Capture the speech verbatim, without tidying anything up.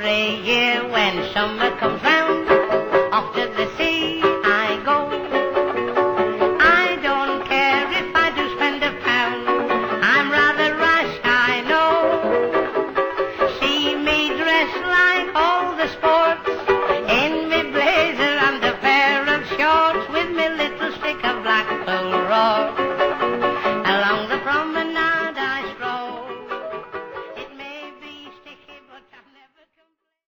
Every year when summer comes round, off to the sea I go. I don't care if I do spend a pound, I'm rather rash, I know. See me dressed like all the sports,